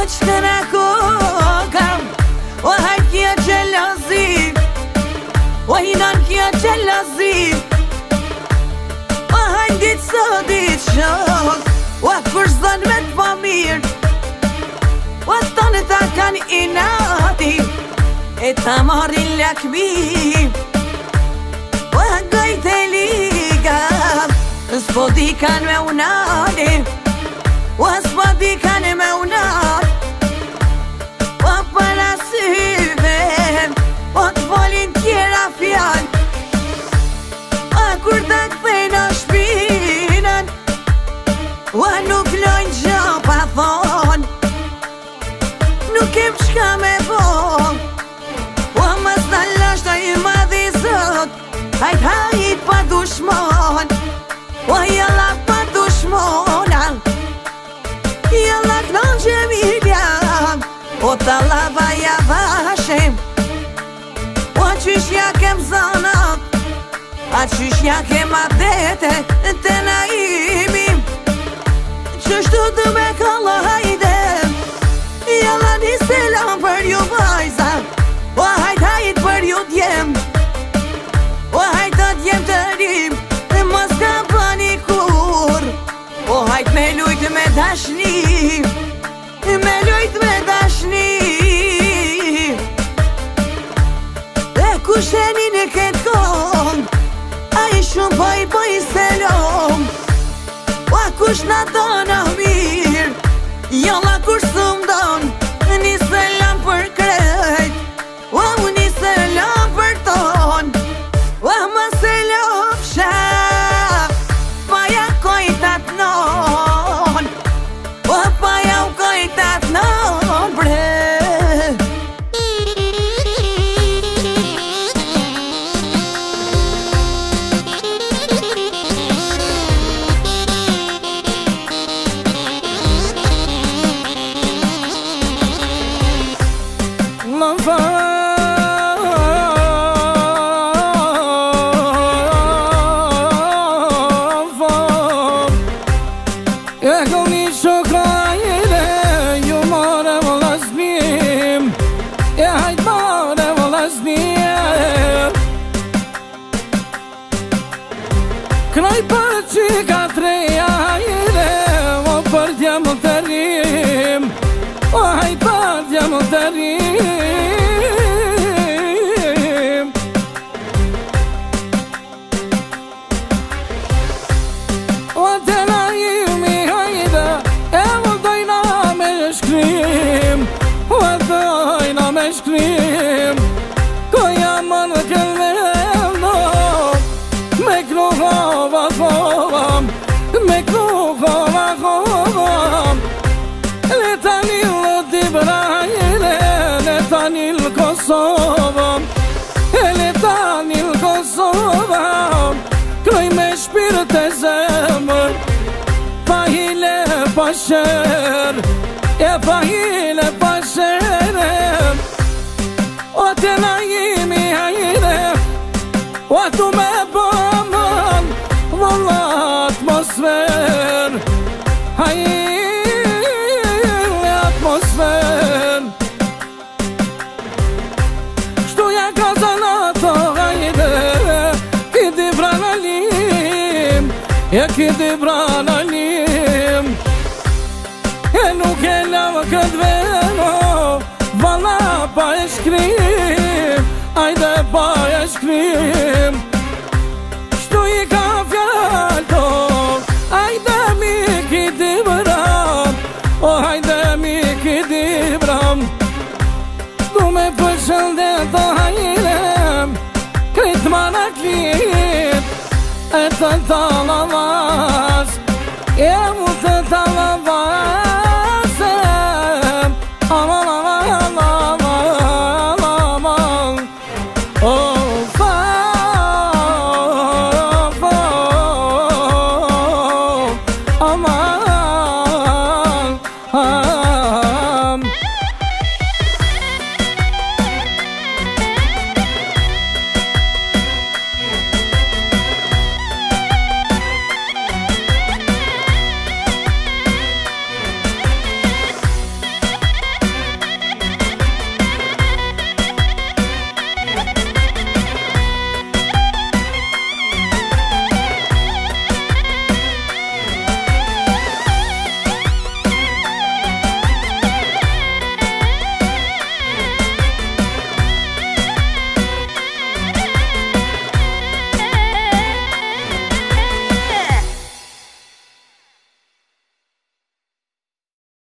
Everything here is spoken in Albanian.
që në kokam. O hajt kja gjelozi, o hinan kja gjelozi. O hajt ditë sot ditë shok, o kur zdon me t'pa mirë. O tonë ta kanë inati, e ta marrin lakmi. O gajt e liga, s'po di kanë me unani. O s'po di kanë me unani. O para syve, o t'folin tjera fjall. O kur ta kthejnë shpinën, o nuk lojnë gjo pa thon. Nuk kem qka me bo, o mas në lashta i madhi zot. Hajt hajt pa dushmon, o jalla pa dushmona. Jalla knon gjemilja, o ta lava ja vashem. O qysh ja kem zanat, a qysh ja kem adete të naimi. Qështu të me kalla hajde, jalla një selam për ju vajza. O hajt hajt për ju djem, o hajt të djem të rim, mos ka bëni kur. O hajt me lujt me dashni, me lujt me dashni. E kusheni në këtë kong, a i shumë poj selom. O kush na donë mirë, jalla kur s'm don. Një selam për krejt, o një selam për ton. O më selam shaf, pa ja kojtat non. O pa ja u kojtat non bre. Kraj për qika treja hajde, o për djemë të rim. O hajt për djemë të rim. O të na jimi hajde, e më dojna me shkrim. O dojna me shkrim, ko jam më në këllë me kruhova kovam, me kruhova kovam. Le tani lë Ibrahile, le tani lë Kosovam. Le tani lë Kosovam, kroj me shpirt e zemër. Pa hile pa sher, e pa hile pa sher. O të na jimi hajde, o tu me bëmën, vëlla atmosfer. Hajle atmosfer. Shtu ja ka zanato hajde, kiti branalim, e kiti branalim. E nuk e lavë këtë veno, vëlla pa e shkrim. Ajde pa e shkrim. Shtu i ka fjallto, ajde mi kiti bram. O hajde mi kiti bram. Du me përshëndet o hajrem, krit ma në klit, e të ta